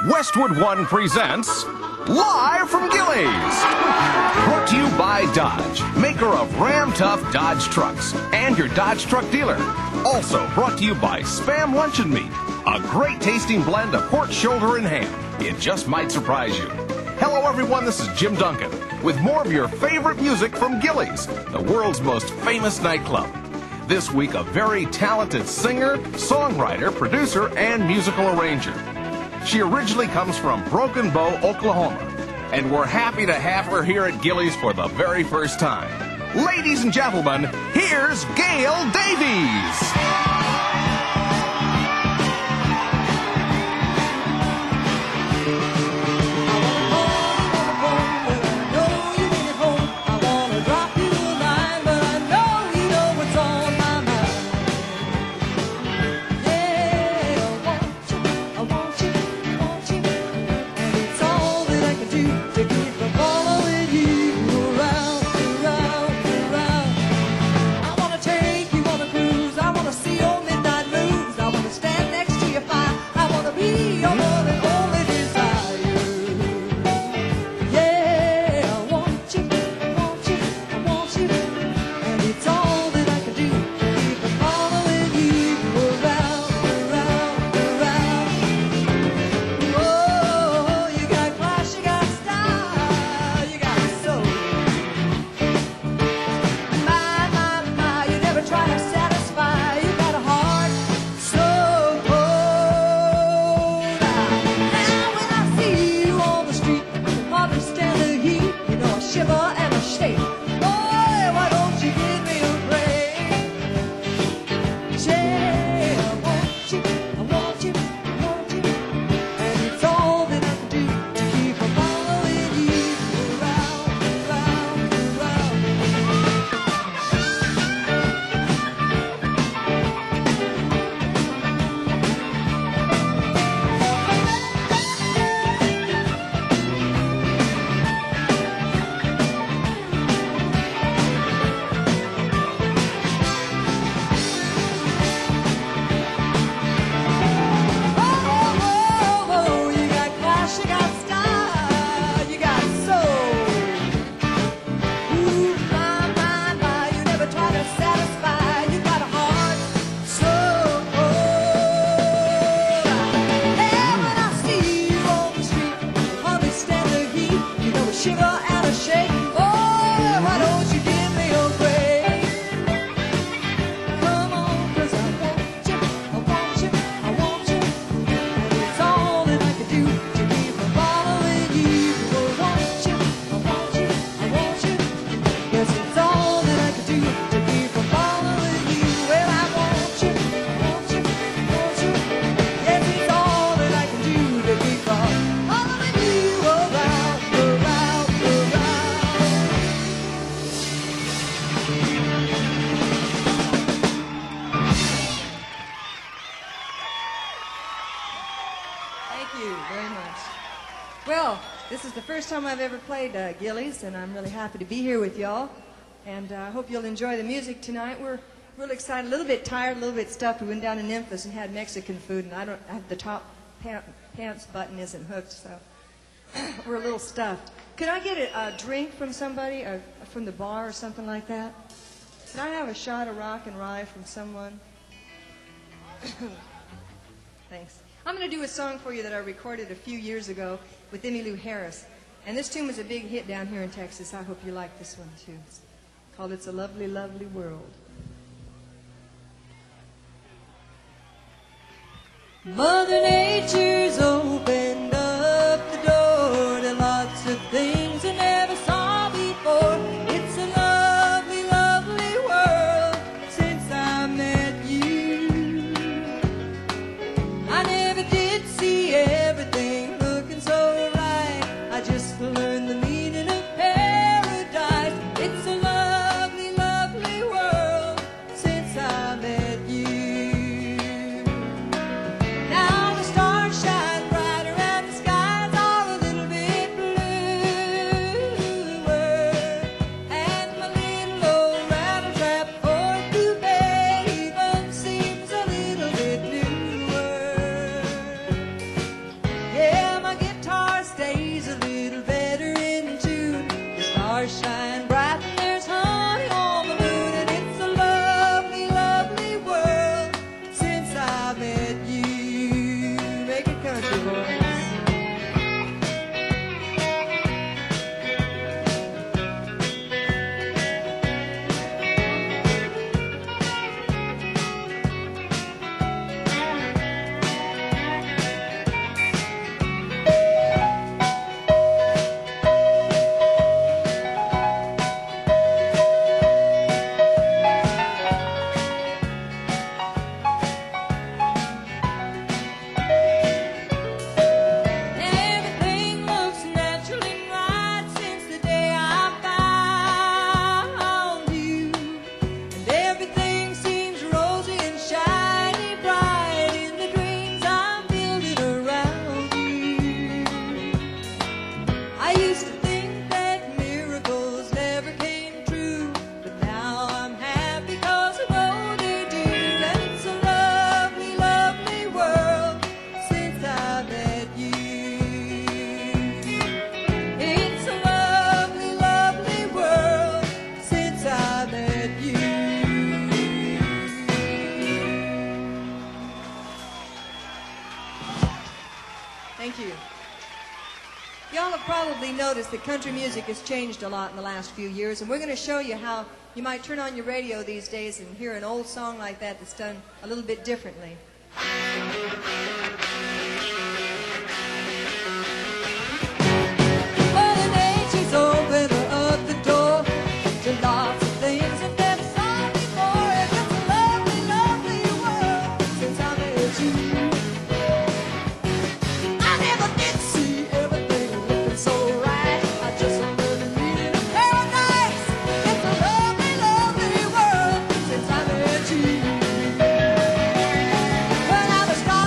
Westwood One presents Live from Gilley's. Brought to you by Dodge, maker of Ram Tough Dodge trucks and your Dodge truck dealer. Also brought to you by Spam Luncheon Meat, a great tasting blend of pork shoulder and ham. It just might surprise you. Hello everyone, this is Jim Duncan with more of your favorite music from Gilley's, the world's most famous nightclub. This week, a very talented singer, songwriter, producer, and musical arranger. She originally comes from Broken Bow, Oklahoma, and we're happy to have her here at Gilley's for the very first time. Ladies and gentlemen, here's Gail Davies. First time I've ever played Gilley's, and I'm really happy to be here with y'all. And I hope you'll enjoy the music tonight. We're really excited, a little bit tired, a little bit stuffed. We went down to Memphis and had Mexican food, and I have the top pants button isn't hooked, so we're a little stuffed. Could I get a drink from somebody, from the bar or something like that? Could I have a shot of rock and rye from someone? Thanks. I'm going to do a song for you that I recorded a few years ago with Emmylou Harris. And this tune was a big hit down here in Texas. I hope you like this one, too. It's called It's a Lovely, Lovely World. Mother Nature's opened up the door to lots of things I never saw before. It's a lovely, lovely world since I met you. I never did see everything looking so right. I just learned the meaning of paradise. It's a lovely, lovely world since I met you. Now the stars Thank you. Y'all have probably noticed that country music has changed a lot in the last few years, and we're going to show you how you might turn on your radio these days and hear an old song like that that's done a little bit differently. Mother Nature's opened up the door to lots of things I've never saw before. It's a lovely, lovely world since I met you. I never did see everything looking so right. I just learned reading a paradise. It's a lovely, lovely world since I met you. When I was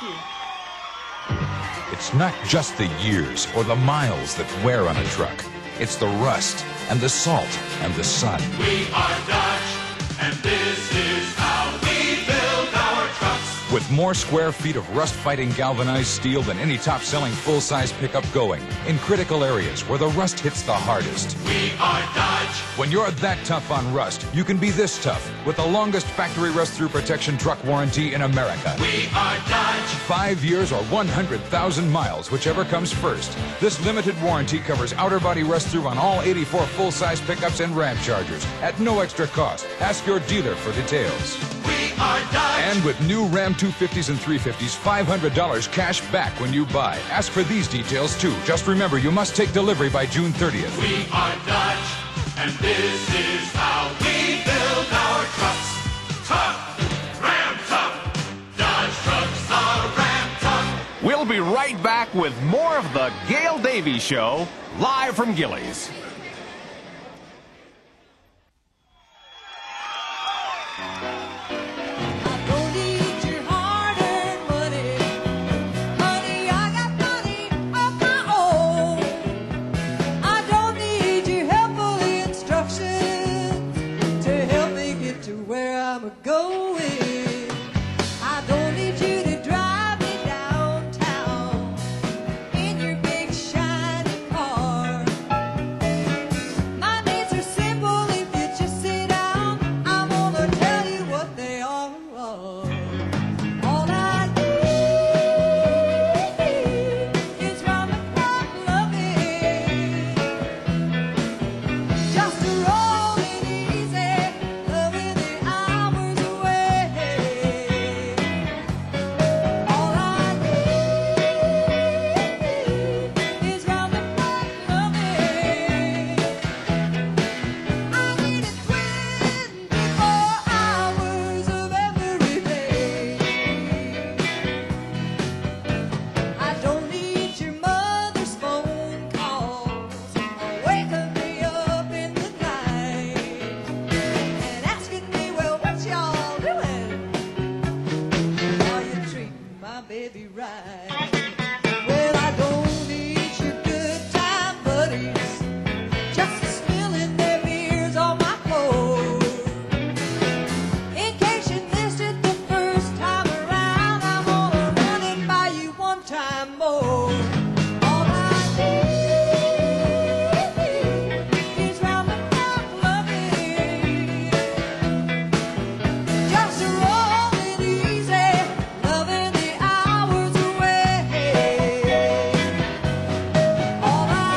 you. It's not just the years or the miles that wear on a truck. It's the rust and the salt and the sun. We are Dodge, and this is how we build our trucks. With more square feet of rust-fighting galvanized steel than any top-selling full-size pickup going, in critical areas where the rust hits the hardest. We are Dodge. When you're that tough on rust, you can be this tough with the longest factory rust-through protection truck warranty in America. We are Dodge. 5 years or 100,000 miles, whichever comes first. This limited warranty covers outer body rust-through on all 84 full-size pickups and Ram Chargers at no extra cost. Ask your dealer for details. We are Dodge. And with new Ram 250s and 350s, $500 cash back when you buy. Ask for these details too. Just remember, you must take delivery by June 30th. We are Dodge, and this is how we build our trucks. Tough, Ram tough. Dodge trucks are Ram tough. We'll be right back with more of the Gail Davies Show, live from Gilley's. I don't need your hard-earned money. Honey, I got money of my own. I don't need your helpful instructions to help me get to where I'm going. I don't need you to drive me downtown in your big shiny car. My needs are simple. If you just sit down, I'm gonna tell you what they are. All I need is round-the-clock loving, just to roll it easy, loving the hours away. All I need is round-the-clock loving. I need it 24 hours of every day. I don't need your mother's phone calls waking me up in the night and asking me, well, what y'all doing? Are you treating my baby right? Well, I don't need your good time buddies just spilling their beers on my clothes. In case you missed it the first time around, I'm gonna run it by you one time more. All I need is round-the-clock loving, just to roll it easy, loving the hours away. All I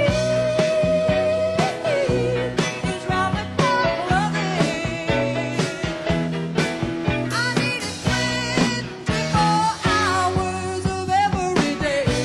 need is round-the-clock loving. I need it 24 hours of every day.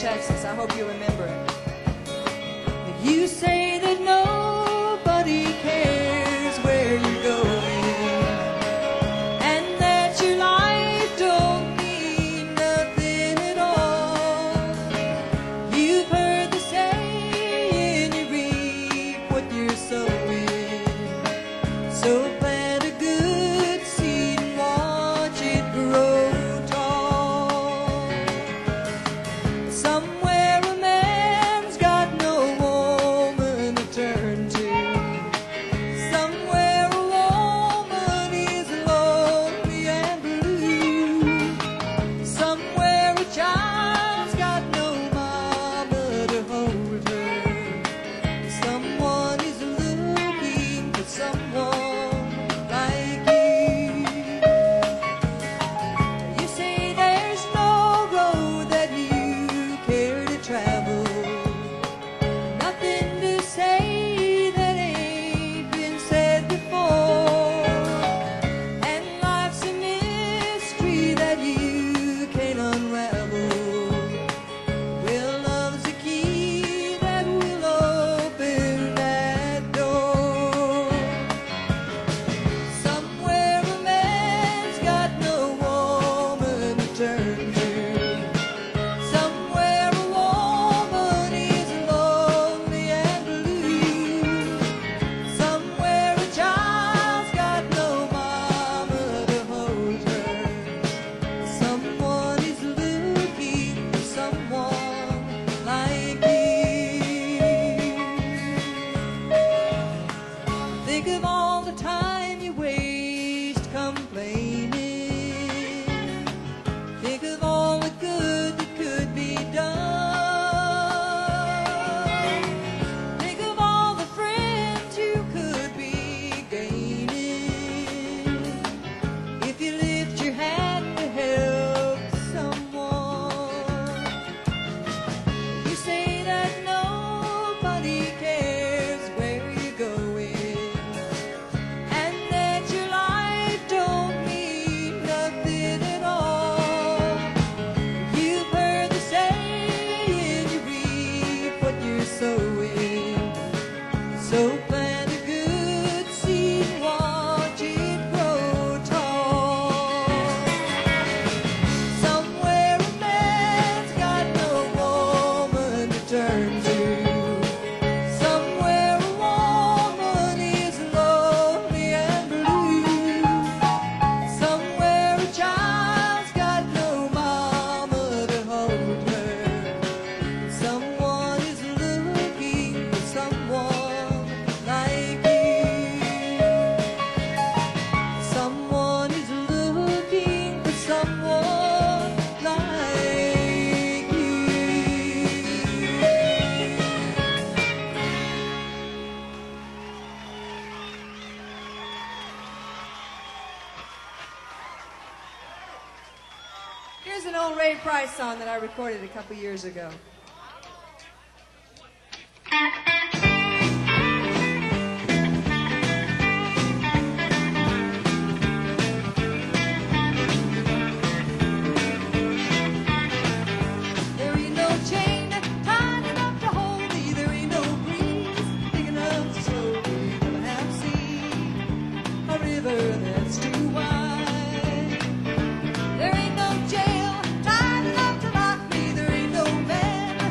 Texas. I hope you remember it. You say that nobody cares where you're going, and that your life don't mean nothing at all. You've heard the saying, you reap what you're sowing. So plant a good seed and watch it grow tall. Somewhere a man's got no woman to turn to. Somewhere a woman is lonely and blue. Somewhere a child's got no mama to hold her. Someone is looking for someone like you. You say there's no road that you care to travel. Nothing to say that ain't been said before. And life's a mystery that you can't unravel. Well, love's a key that will open that door. Somewhere a man's got no woman to turn to. Somewhere a woman is lonely and blue. Somewhere a child's got no mama to hold her. Someone is looking for someone like you. Think of all the time you waste complaining. Think of all the good that could be done. Think of all the friends you could be gaining if you lift your hand to help someone. You say that nobody cares where you're going, and that your life don't mean nothing at all. You've heard the saying, you reap what you're sowing. So plant a good seed and watch it grow tall. Somewhere a man's got no woman to turn to. Somewhere a woman is lonely and blue. Somewhere a child's got no mama to hold her. Someone is looking for someone like you. Someone is looking for someone like you. Here's an old Ray Price song that I recorded a couple years ago. There ain't no chain tight enough to hold me. There ain't no breeze big enough to slow me. But I have seen a river that's too wide. There ain't no jail tight enough to lock me. There ain't no man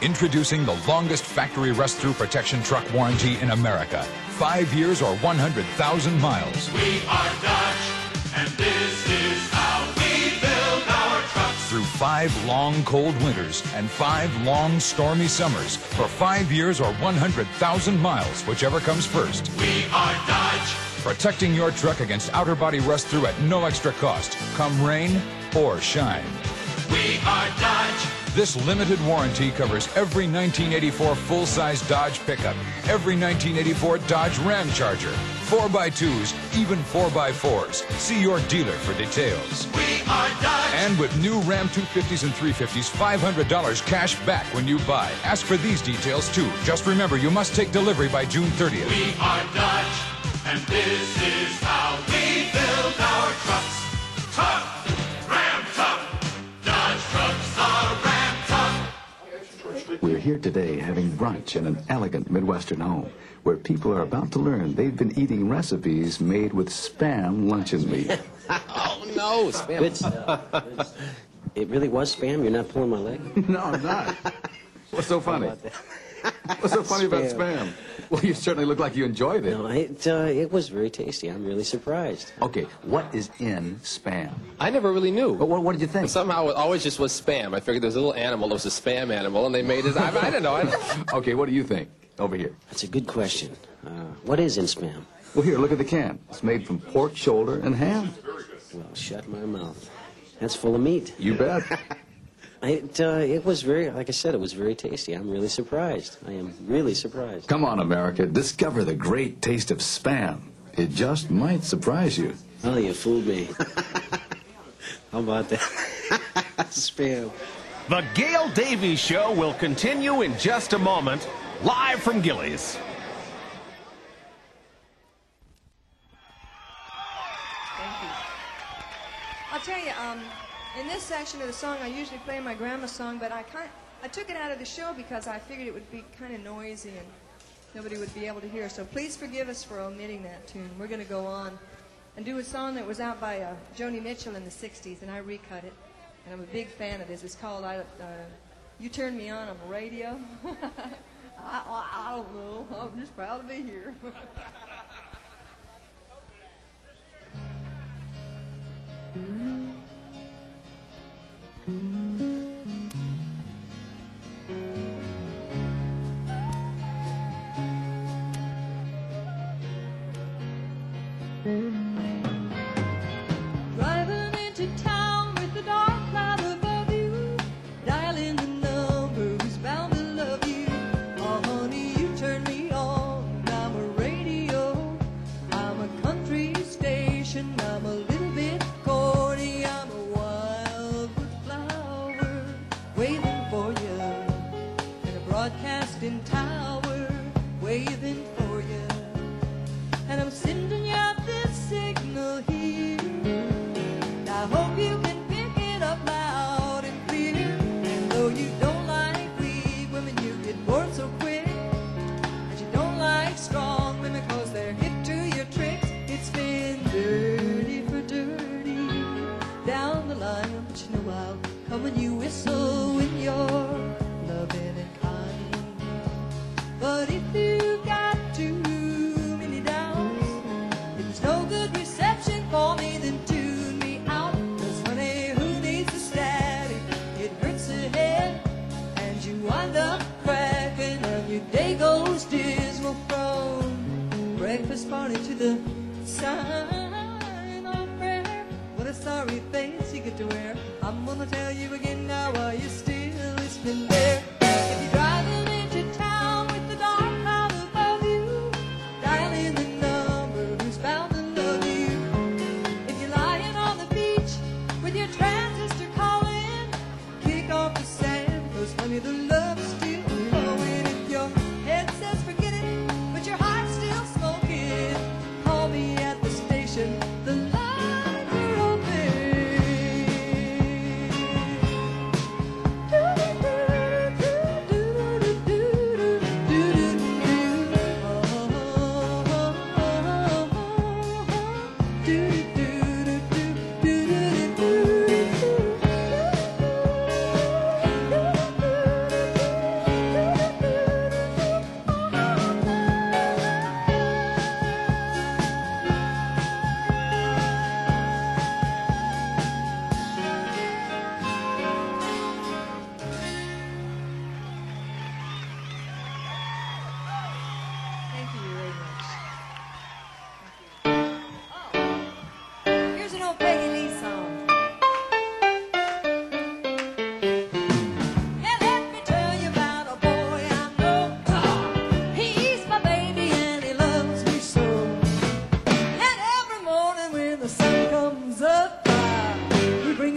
Introducing the longest factory rust-through protection truck warranty in America. 5 years or 100,000 miles. We are Dodge, and this is how we build our trucks. Through 5 long cold winters and 5 long stormy summers. For 5 years or 100,000 miles, whichever comes first. We are Dodge. Protecting your truck against outer body rust-through at no extra cost. Come rain or shine. We are Dodge. This limited warranty covers every 1984 full-size Dodge pickup, every 1984 Dodge Ram Charger, 4x2s, even 4x4s. See your dealer for details. We are Dodge. And with new Ram 250s and 350s, $500 cash back when you buy. Ask for these details too. Just remember, you must take delivery by June 30th. We are Dodge, and this is how we build our trucks. Tough, Ram tough. Dodge trucks are Ram tough. We're here today having brunch in an elegant Midwestern home where people are about to learn they've been eating recipes made with Spam luncheon meat. Oh, no, Spam. Good stuff. It really was Spam? You're not pulling my leg? No, I'm not. What's so funny? What's so funny about Spam? Well, you certainly look like you enjoyed it. No, it was very tasty. I'm really surprised. Okay, what is in Spam? I never really knew. But what did you think? Somehow it always just was Spam. I figured there's a little animal that was a Spam animal, and they made it. I don't know. Okay, what do you think? Over here. That's a good question. What is in Spam? Well, here, look at the can. It's made from pork, shoulder, and ham. Well, shut my mouth. That's full of meat. You bet. It was very, like I said, it was very tasty. I'm really surprised. I am really surprised. Come on, America. Discover the great taste of Spam. It just might surprise you. Well, you fooled me. How about that? Spam. The Gail Davies Show will continue in just a moment, live from Gilley's. Thank you. I'll tell you, in this section of the song, I usually play my grandma's song, but I took it out of the show because I figured it would be kind of noisy and nobody would be able to hear. So please forgive us for omitting that tune. We're going to go on and do a song that was out by Joni Mitchell in the 60s, and I recut it. And I'm a big fan of this. It's called You Turn Me On the Radio. I don't know. I'm just proud to be here. Driving into town with the dark cloud above you, dialing the number who's bound to love you. Oh, honey, you turn me on. I'm a radio. I'm a country station. I'm a little bit corny. I'm a wildwood flower waving for you, and a broadcasting tower waving for you. And I'm sending you this signal here. I hope you can pick it up loud and clear. And though you don't like weak women, you get bored so quick. And you don't like strong women cause they're hip to your tricks. It's been dirty for dirty down the line. But you know I'll come when you whistle when you're loving and kind. But if you got too many downs, if there's no good reception for me, then tune me out. Cause honey, who needs the static? It hurts the head, and you wind up cracking, and your day goes dismal from breakfast party to the sign of prayer. What a sorry face you get to wear. I'm gonna tell you again now while you're still listening there. If you're driving into town with the dark cloud above you, dialing the number who's bound to love you. If you're lying on the beach with your transistor calling, kick off the sand, cause honey, the love is still flowing. If your head says forget it, but your heart's still smoking, call me at the station. The lines are open.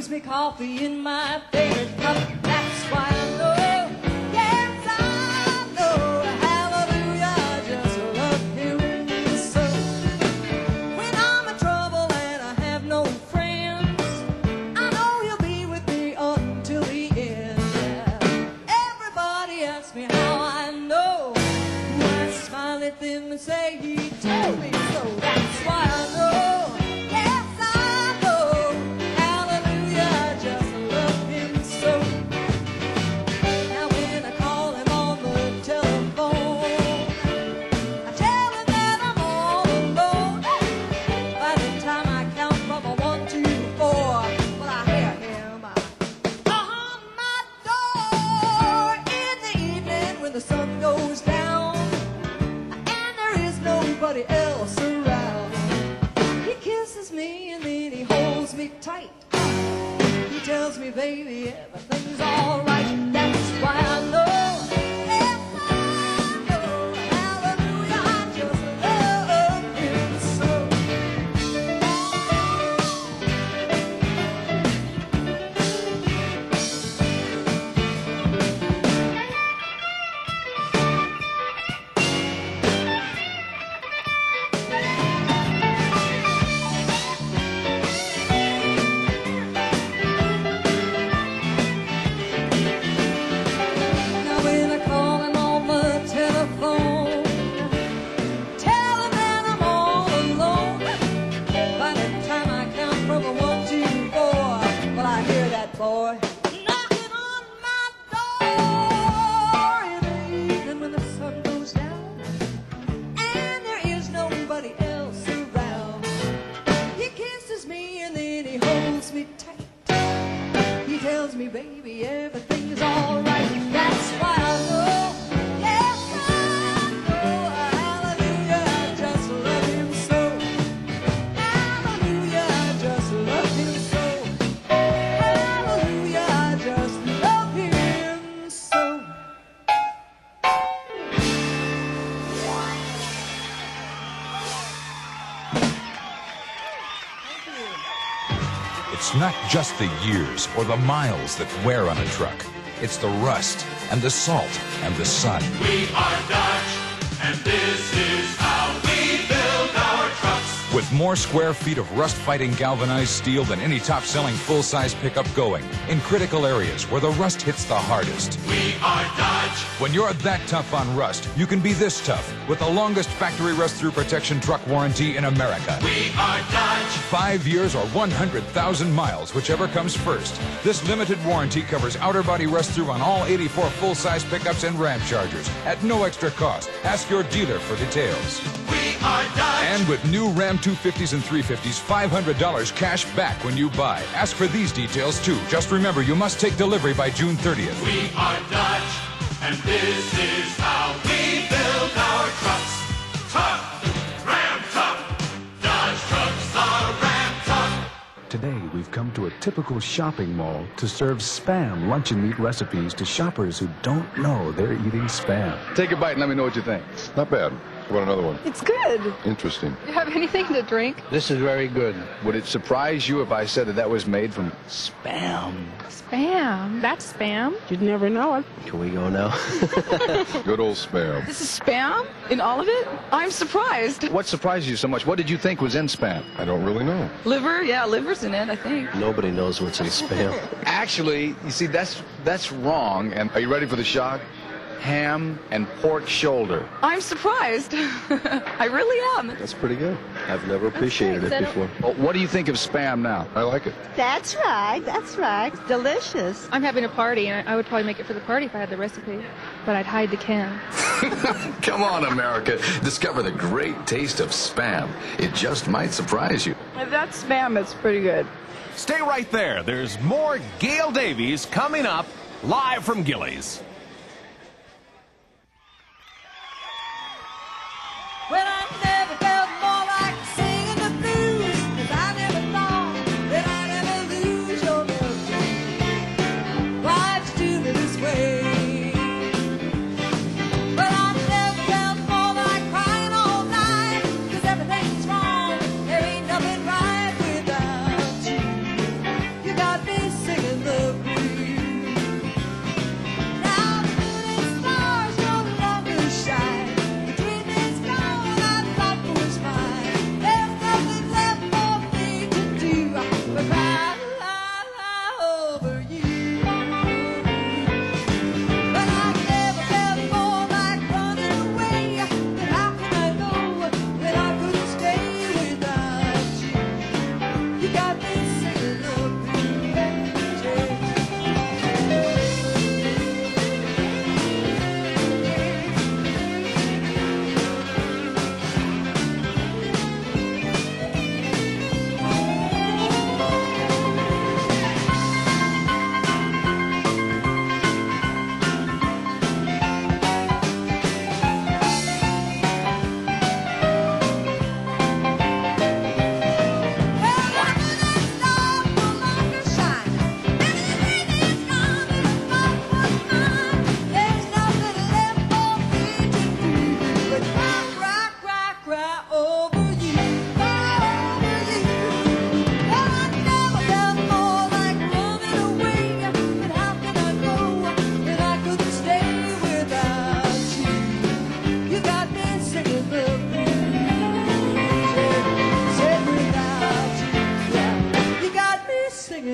brings me coffee in my favorite cup. That's why I know, yes I know, hallelujah, I just love him so. When I'm in trouble and I have no friends, I know he'll be with me until the end. Everybody asks me how I know. I smile at them and say he told me so. That's why I know, yes I know, hallelujah, I just love him so. Now when I call him on the telephone, I tell him that I'm all alone. By the time I count from a 1, 2, 4, well I hear him on my door in the evening when the sun goes down and there is nobody else around. He kisses me and then he holds me tight. He tells me, baby, everything's all right. That's why I know, yes, I know, hallelujah, I just love him so. Now when I call him on the telephone, tell him that I'm all alone. By the time I count from a 1, 2, 4, well I hear that boy knocking on my door in the evening when the sun goes down and there is nobody else around. He kisses me and then he holds me tight. He tells me, baby, everything's all right. That's why I know, yes I know, hallelujah, I just love him so. Hallelujah, I just love him so. Hallelujah, I just love him so. It's not just the years or the miles that wear on a truck. It's the rust and the salt and the sun. We are Dodge, and this is how we build our trucks. With more square feet of rust-fighting galvanized steel than any top-selling full-size pickup going, in critical areas where the rust hits the hardest. We are Dodge. When you're that tough on rust, you can be this tough with the longest factory rust-through protection truck warranty in America. We are Dodge. 5 years or 100,000 miles, whichever comes first. This limited warranty covers outer body rust-through on all 84 full-size pickups and Ram Chargers at no extra cost. Ask your dealer for details. We are Dodge. And with new Ram 250s and 350s, $500 cash back when you buy. Ask for these details too. Just remember, you must take delivery by June 30th. We are Dodge, and this is how we build our trucks. Tough, Ram tough. Dodge trucks are Ram tough. Today, we've come to a typical shopping mall to serve Spam luncheon meat recipes to shoppers who don't know they're eating Spam. Take a bite and let me know what you think. Not bad. I want another one. It's good. Interesting. Do you have anything to drink? This is very good. Would it surprise you if I said that that was made from Spam? Spam. That's Spam. You'd never know it. Can we go now? Good old Spam. This is Spam in all of it? I'm surprised. What surprised you so much? What did you think was in Spam? I don't really know. Liver? Yeah, liver's in it, I think. Nobody knows what's in Spam. Actually, you see, that's wrong. And are you ready for the shock? Ham and pork shoulder. I'm surprised. I really am. That's pretty good. I've never appreciated it before. Well, what do you think of Spam now? I like it. That's right. That's right. It's delicious. I'm having a party, and I would probably make it for the party if I had the recipe, but I'd hide the can. Come on, America. Discover the great taste of Spam. It just might surprise you. If that's Spam, it's pretty good. Stay right there. There's more Gail Davies coming up live from Gillies. Well, I never felt more like singing the blues, 'cause I never thought that I'd ever lose your love. Why'd you do me this way? Well, I never felt more like crying all night, 'cause everything's wrong, there ain't nothing right without you. You got me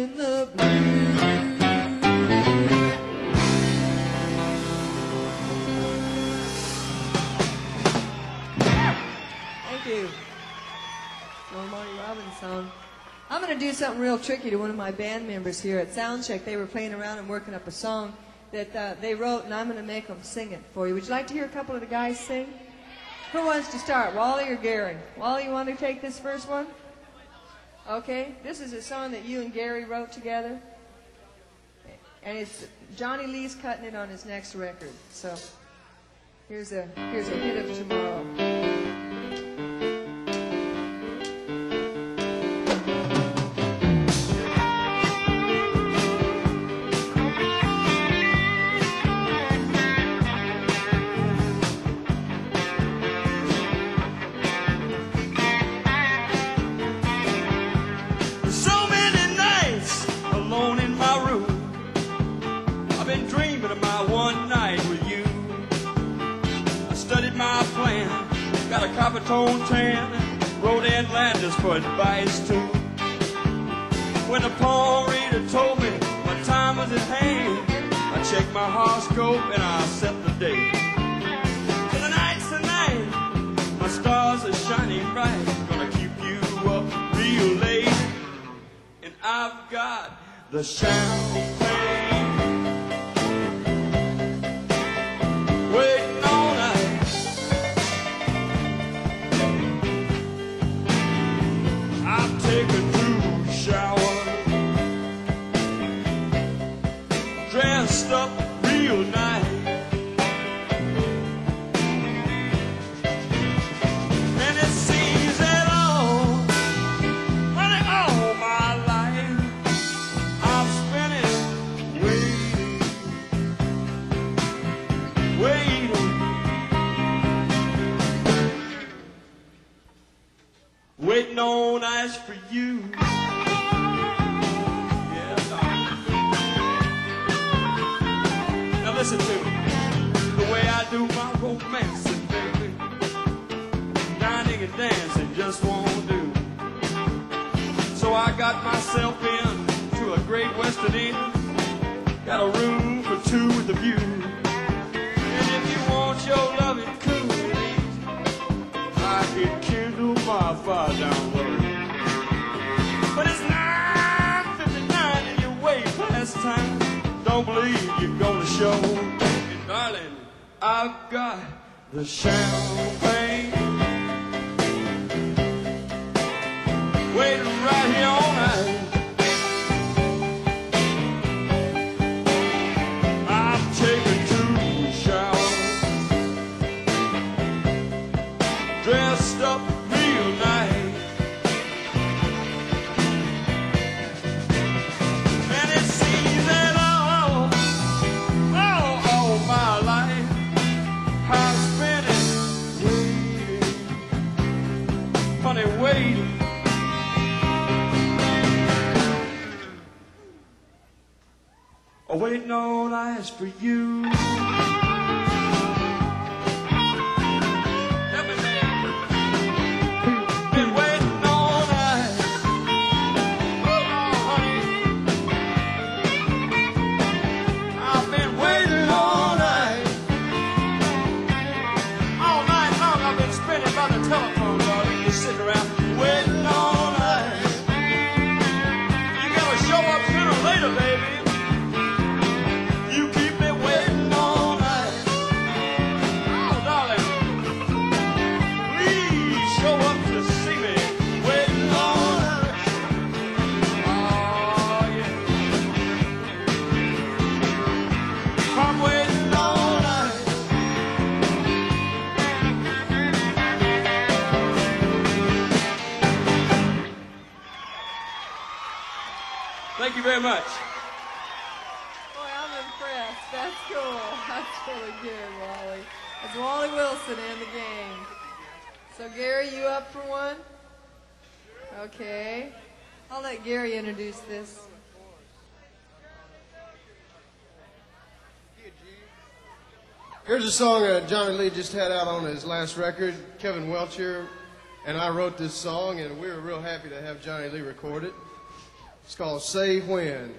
in the blues. Thank you. Little Marty Robbins song. I'm going to do something real tricky to one of my band members here at Soundcheck. They were playing around and working up a song that they wrote, and I'm going to make them sing it for you. Would you like to hear a couple of the guys sing? Who wants to start, Wally or Gary? Wally, you want to take this first one? Okay. This is a song that you and Gary wrote together. And it's Johnny Lee's cutting it on his next record. So here's a hit of tomorrow. Got a copper-tone tan, wrote Ed Landis for advice too. When the palm reader told me my time was at hand, I checked my horoscope and I set the date. So the night's the night, my stars are shining bright, gonna keep you up real late. And I've got the champagne waiting all night. Take a cool shower, dressed up real nice, and it seems that all my life I've spent it waiting on ice for you. Yeah, now listen to me. The way I do my romancing, baby, dining and dancing just won't do. So I got myself into a great Western Inn, got a room for two with a view. And if you want your loving cool, I can kindle my fire down low. But it's 9:59 and you're way past time. Don't believe you're gonna show. And darling, I've got the champagne waiting right here all night. I'm taking two showers, dressed up real nice, and it seems that all my life I've spent it waiting, honey, waiting. Waiting on ice for you. Thank you very much. Boy, I'm impressed. That's cool. That's really good, Wally. It's Wally Wilson and the gang. So, Gary, you up for one? Okay. I'll let Gary introduce this. Here's a song Johnny Lee just had out on his last record. Kevin Welcher and I wrote this song, and we were real happy to have Johnny Lee record it. It's called Say When.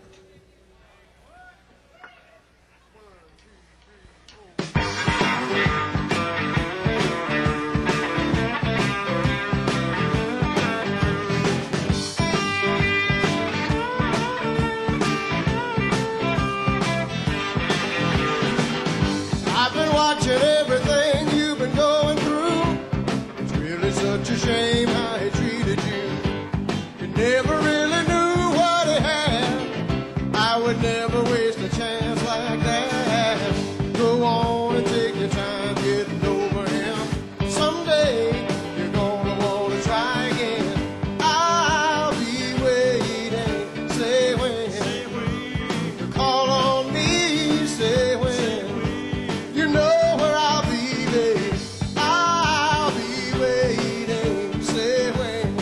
I've been watching everything you've been going through. It's really such a shame how he treated you. You never really knew what he had. I would never waste a chance like that. Go on and take your time getting over him. Someday you're gonna want to try again. I'll be waiting. Say when. You call on me. Say when. You know where I'll be, babe. I'll be waiting. Say when.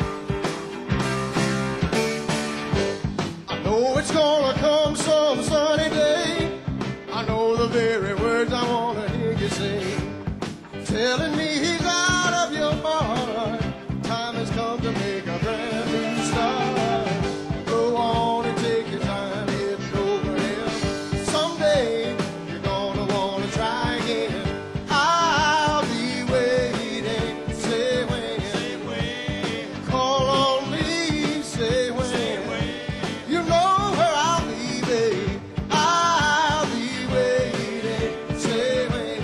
I know it's gonna come some sunny day. I know the very words I wanna hear you say. Telling me he's out of your heart. Time has come to make a brand new start. Go on and take your time getting over him. Someday you're gonna wanna try again. I'll be waiting. Say when. Call on me. Say when. You know where I'll be, babe. I'll be waiting. Say when.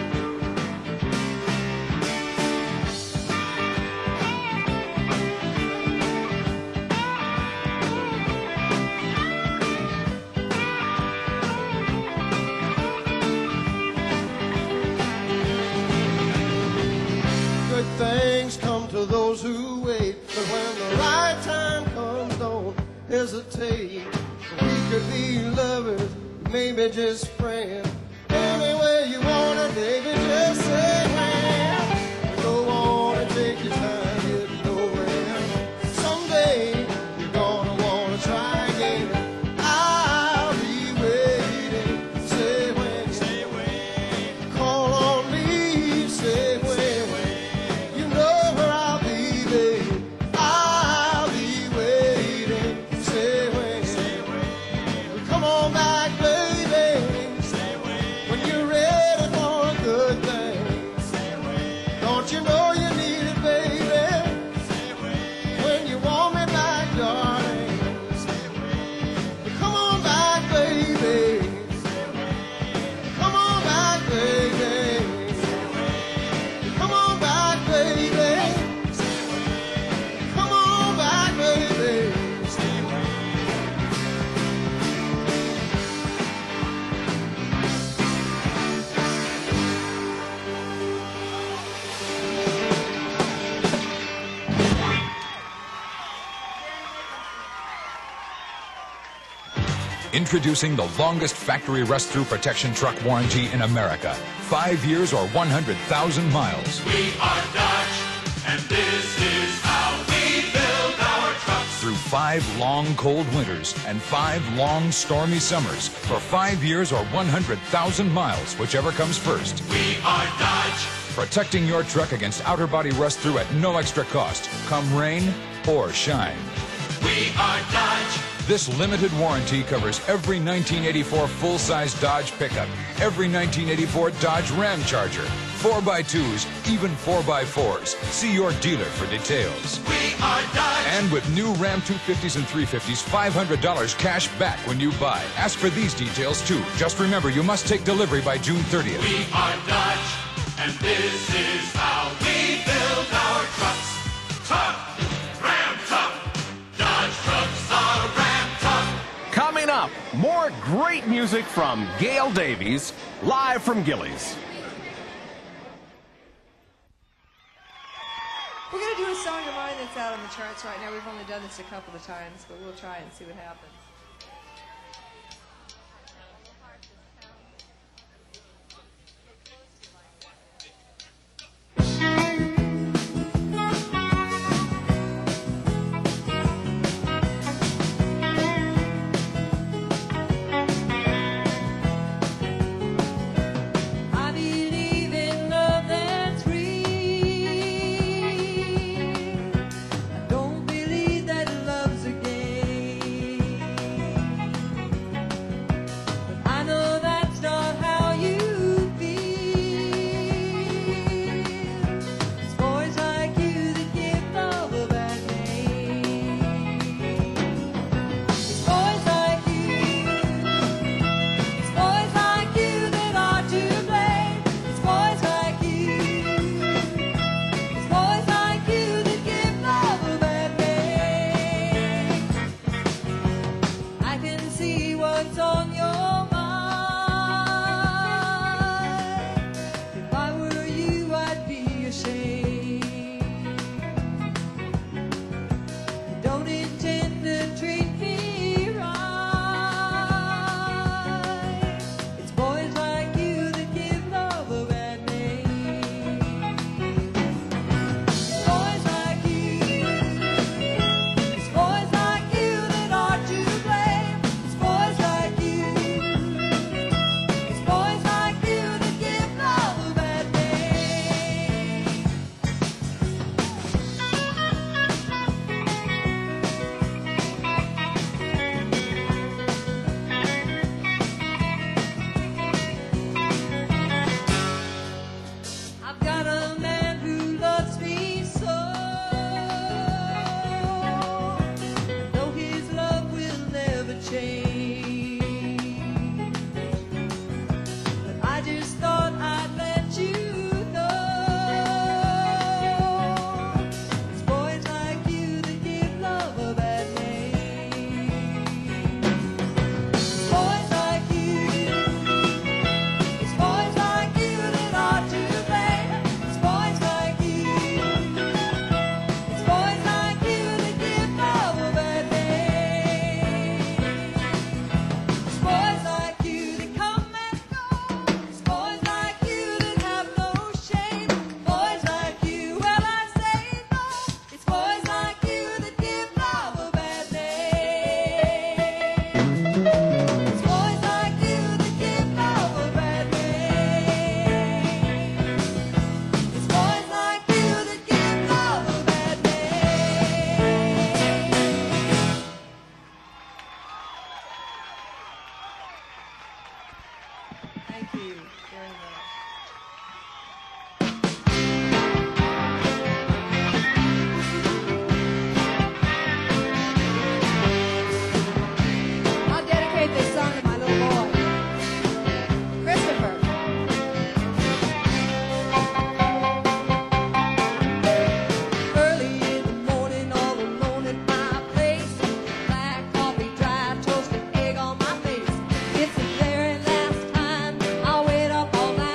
Good things come to those who wait, but when the right time comes, don't hesitate. We could be lovers, maybe just friends. Any way you want it, baby, just say when. Go on and take your time getting over him. Someday you're gonna wanna try again. I'll be waiting. Say when. Call on me. Say when. You know where I'll be, babe. I'll be waiting. Say when. Come on back, baby. When you're ready for a good thing. Don't you know you need it, baby? When you want me back, darling. Come on back, baby. Come on back, baby. Come on back, baby. Come on back, baby. Introducing the longest factory rust-through protection truck warranty in America. 5 years or 100,000 miles. We are Dodge, and this is how we build our trucks. Through 5 long cold winters and 5 long stormy summers. For 5 years or 100,000 miles, whichever comes first. We are Dodge. Protecting your truck against outer body rust-through at no extra cost. Come rain or shine. We are Dodge. This limited warranty covers every 1984 full-size Dodge pickup, every 1984 Dodge Ram Charger, 4x2s, even 4x4s. See your dealer for details. We are Dodge. And with new Ram 250s and 350s, $500 cash back when you buy. Ask for these details too. Just remember, you must take delivery by June 30th. We are Dodge, and this is how we build our trucks. Tough, Ram tough. Dodge trucks are Ram tough. Coming up, more great music from Gail Davies, live from Gilley's. We're going to do a song of mine that's out on the charts right now. We've only done this a couple of times, but we'll try and see what happens. I believe in love that's real. I don't believe that love's a game. what's on your mind. If I were you, I'd be ashamed. Don't intend to treat me right. It's boys like you that give love a bad name. It's boys like you. It's boys like you that are to blame. It's boys like you. It's boys like you that give love a bad name. I've got a man who loves me so. Though his love will never change. But I just thought I'd let you know. It's boys like you that give love a bad name. It's boys like you. It's boys like you that are to blame. It's boys like you. It's boys like you that give love a bad name. It's boys like you that come and go. It's boys like you that have no shame. Boys like you, well I say no. It's boys like you that give love a bad name. It's boys like you that give love a bad name. It's boys like you that give love a bad name. Thank you very much. I'll dedicate this song to my little boy, Christopher. Early in the morning, all alone at my place. Black coffee, dry toast, and egg on my face. It's the very last time I'll wait up all night.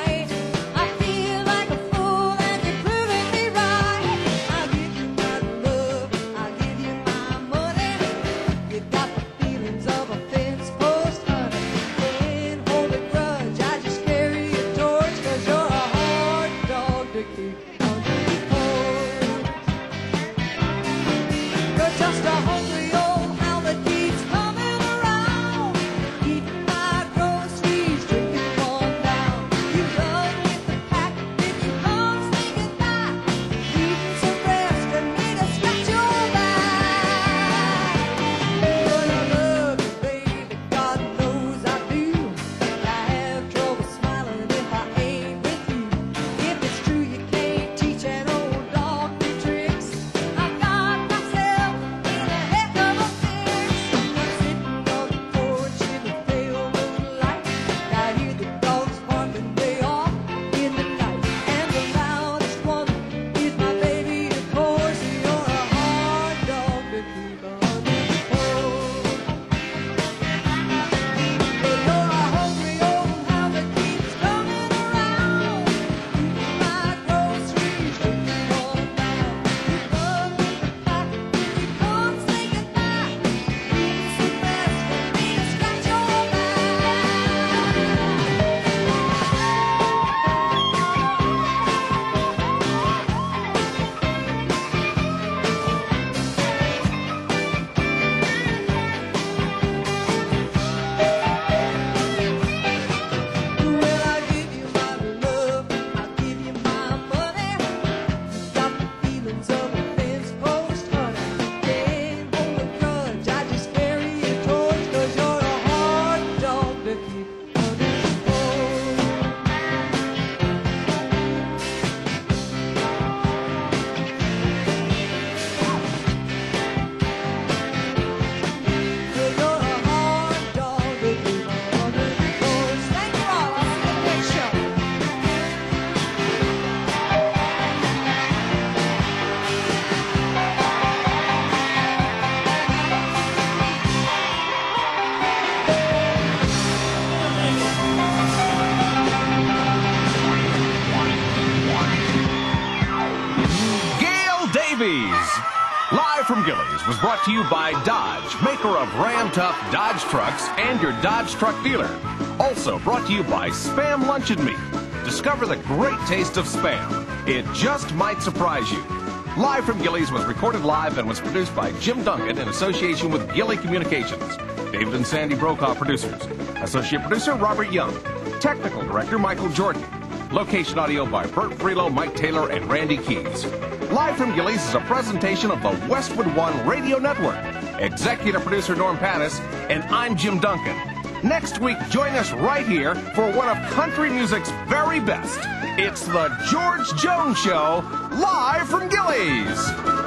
was brought to you by Dodge, maker of Ram Tough Dodge trucks and your Dodge truck dealer. Also brought to you by Spam Luncheon Meat. Discover the great taste of Spam. It just might surprise you. Live from Gilley's was recorded live and was produced by Jim Duncan in association with Gilley Communications. David and Sandy Brokaw producers. Associate producer Robert Young. Technical director Michael Jordan. Location audio by Bert Freelo, Mike Taylor, and Randy Keys. Live from Gilley's is a presentation of the Westwood One Radio Network. Executive producer Norm Pattis, and I'm Jim Duncan. Next week, join us right here for one of country music's very best. It's the George Jones Show, live from Gilley's.